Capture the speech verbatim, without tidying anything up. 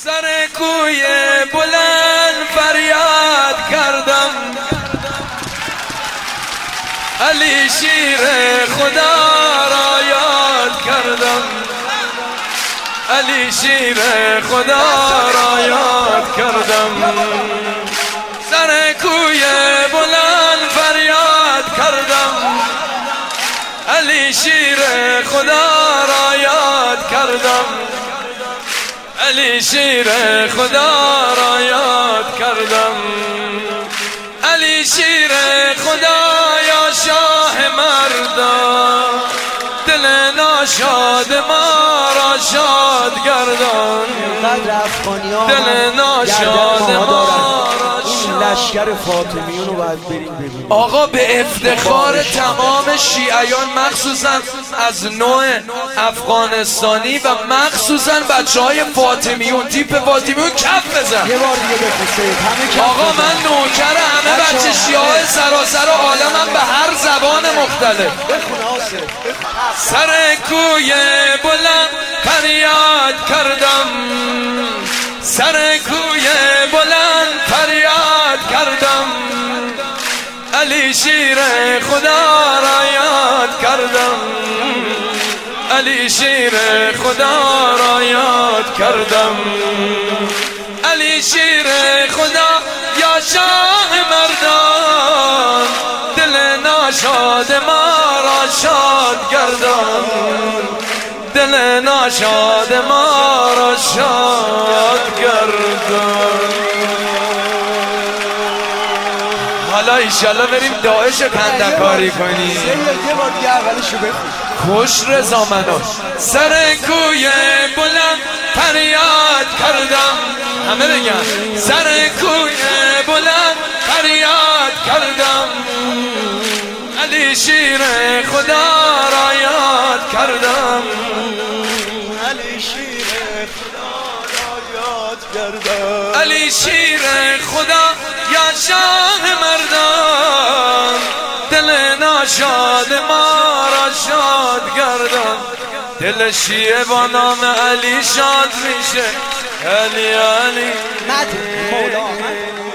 سر کوی بلند فریاد کردم، علی شیر خدا را یاد کردم، علی شیر خدا را یاد کردم. سر کوی بلند فریاد کردم، علی شیر خدا را یاد کردم، علی شیر خدا را یاد کردم. علی شیر خدا یا شاه مردان، دل ناشاد ما را شاد گردان، دل ناشاد ما را لشکر فاطمیون رو باید بریم ببینیم. آقا به افتخار تمام شیعیان، مخصوصا از نوع افغانستانی و مخصوصا بچه های فاطمیون، تیپ فاطمیون کف بزن یه بار دیگه بخوشید همه کف آقا بزن. من نوکر همه بچه شیعه سراسر عالمم به هر زبان مختلف. سر کوی بلند فریاد کردم، سر کوی بلند فریاد کردم، علی شیر خدا را یاد کردم، علی شیر خدا را یاد کردم. علی شیر خدا یا شاه مردان، دل ناشاد ما را شاد گردان، دل ناشاد ما را شاد گردان. حالا ایشالله بریم داعش کندکاری کنیم. یه بار دیگه اولشو بخون. خوش رضا منوش. سر کوی بلند فریاد کردم، همه بگن سر کوی بلند فریاد کردم، علی شیر خدا را یاد کردم، علی شیر خدا را یاد کردم. علی شیر خدا یا شاه مردان، دل ناشاد ما را شاد گردان، دل شیعه با نام علی شاد میشه. علی علی مد مولا